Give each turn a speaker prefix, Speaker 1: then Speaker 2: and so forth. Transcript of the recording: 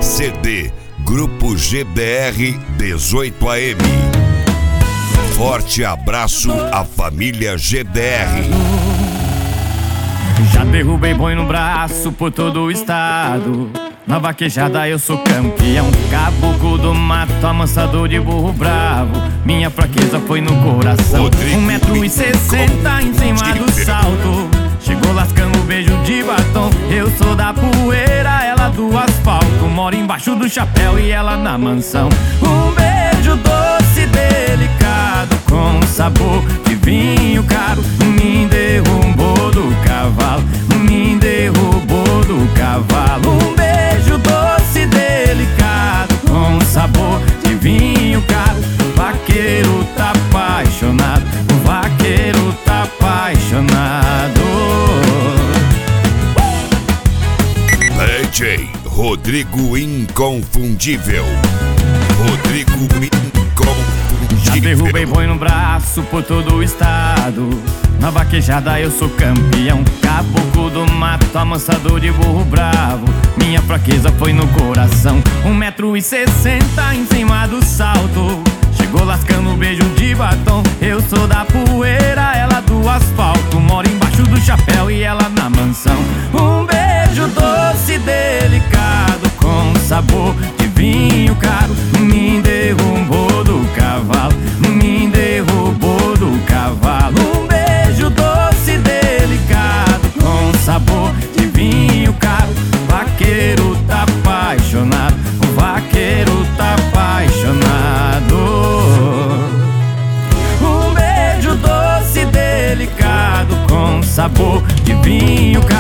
Speaker 1: CD Grupo GBR 18AM. Forte abraço à família GBR.
Speaker 2: Já derrubei boi no braço por todo o estado. Na vaquejada eu sou campeão, caboclo do mato, amansador de burro bravo. Minha fraqueza foi no coração. 1,60 m em cima do salto. Chegou lascando o beijo de batom. Eu sou da poeira, ela do asfalto. Moro embaixo do chapéu e ela na mansão. Um beijo doce, delicado, com sabor de vinho caro. Me derrubou do cavalo, me derrubou do cavalo. Um beijo doce, delicado, com sabor de vinho caro. Vaqueiro tá apaixonado, o vaqueiro tá apaixonado.
Speaker 1: DJ Rodrigo Inconfundível. Rodrigo Inconfundível.
Speaker 2: Já derrubei boi no braço por todo o estado. Na vaquejada eu sou campeão, caboclo do mato, amansador de burro bravo. Minha fraqueza foi no coração. 1,60 m em cima do salto. Chegou lascando o beijo de batom. Eu sou da poeira, ela do asfalto. Moro embaixo do chapéu e ela na mansão. Um beijo doce, delicado, com sabor de vinho caro. Me derrubou do cavalo, me derrubou do cavalo. Um beijo doce, delicado, com sabor de vinho caro. Vaqueiro tá apaixonado, o vaqueiro tá apaixonado. Um beijo doce, delicado, com sabor de vinho caro.